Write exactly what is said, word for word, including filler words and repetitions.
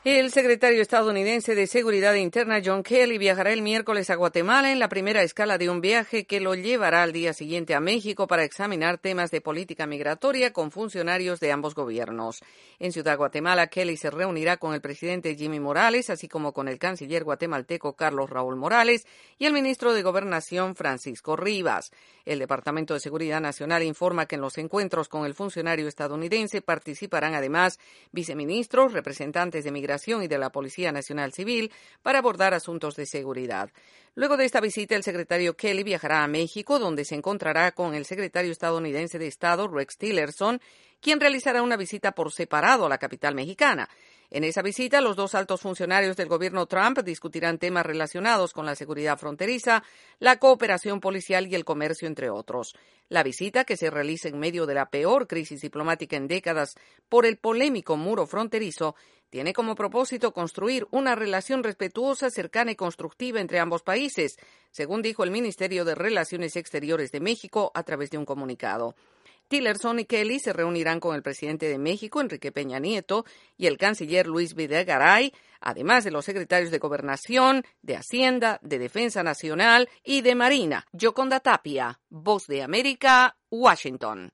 El secretario estadounidense de Seguridad Interna, John Kelly, viajará el miércoles a Guatemala en la primera escala de un viaje que lo llevará al día siguiente a México para examinar temas de política migratoria con funcionarios de ambos gobiernos. En Ciudad Guatemala, Kelly se reunirá con el presidente Jimmy Morales, así como con el canciller guatemalteco Carlos Raúl Morales y el ministro de Gobernación Francisco Rivas. El Departamento de Seguridad Nacional informa que en los encuentros con el funcionario estadounidense participarán además viceministros, representantes de migración y de la Policía Nacional Civil para abordar asuntos de seguridad. Luego de esta visita, el secretario Kelly viajará a México, donde se encontrará con el secretario estadounidense de Estado, Rex Tillerson, quien realizará una visita por separado a la capital mexicana. En esa visita, los dos altos funcionarios del gobierno Trump discutirán temas relacionados con la seguridad fronteriza, la cooperación policial y el comercio, entre otros. La visita, que se realiza en medio de la peor crisis diplomática en décadas por el polémico muro fronterizo, tiene como propósito construir una relación respetuosa, cercana y constructiva entre ambos países, según dijo el Ministerio de Relaciones Exteriores de México a través de un comunicado. Tillerson y Kelly se reunirán con el presidente de México, Enrique Peña Nieto, y el canciller Luis Videgaray, además de los secretarios de Gobernación, de Hacienda, de Defensa Nacional y de Marina. Yoconda Tapia, Voz de América, Washington.